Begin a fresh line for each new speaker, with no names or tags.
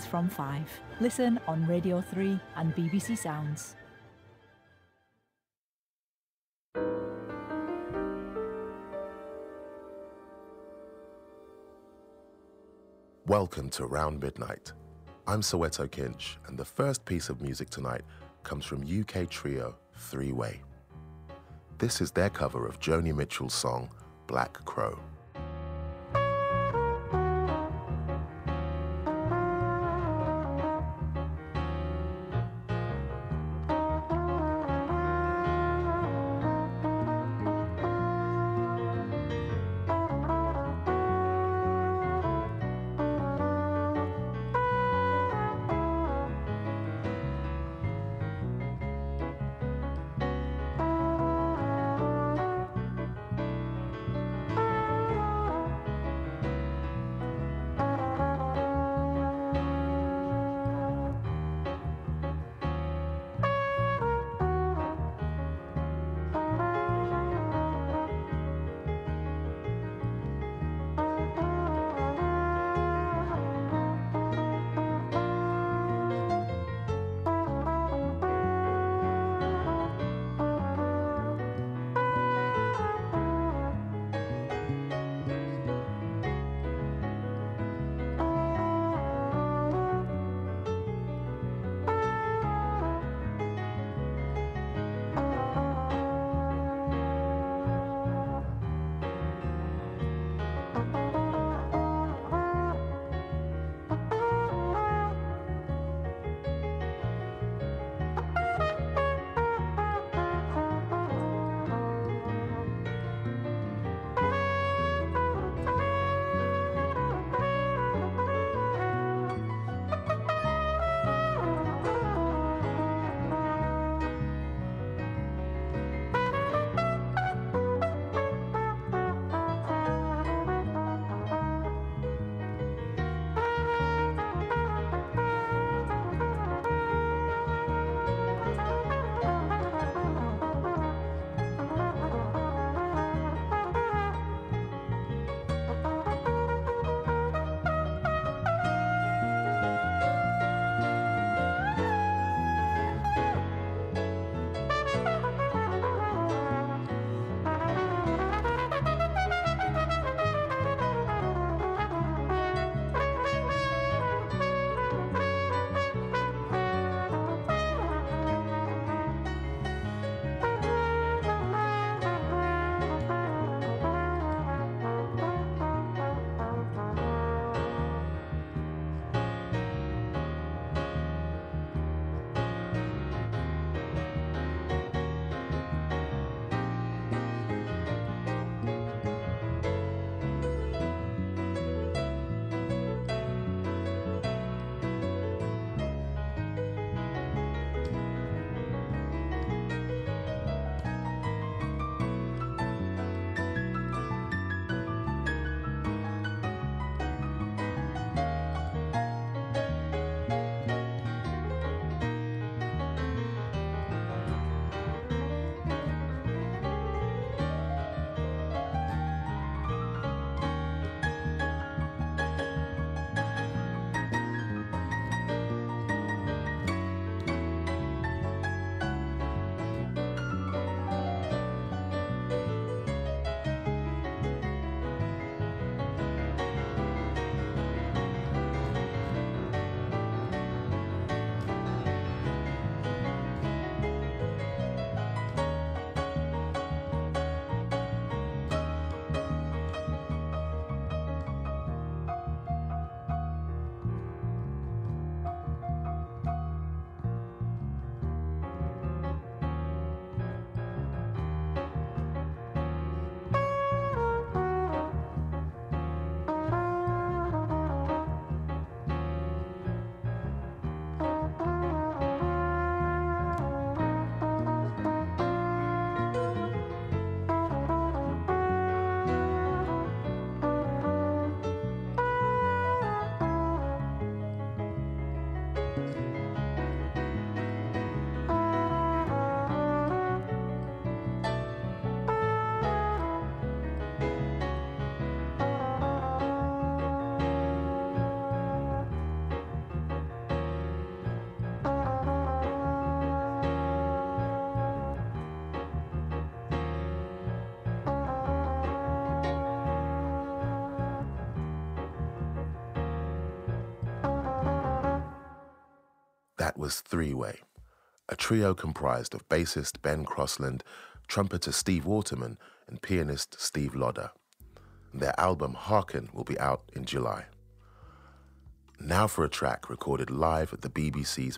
from 5. Listen on Radio 3 and BBC Sounds.
Welcome to Round Midnight. I'm Soweto Kinch, and the first piece of music tonight comes from UK trio Three Way. This is their cover of Joni Mitchell's song, Black Crow. That was Three Way, a trio comprised of bassist Ben Crossland, trumpeter Steve Waterman, and pianist Steve Lodder. Their album Hearken will be out in July. Now for a track recorded live at the BBC's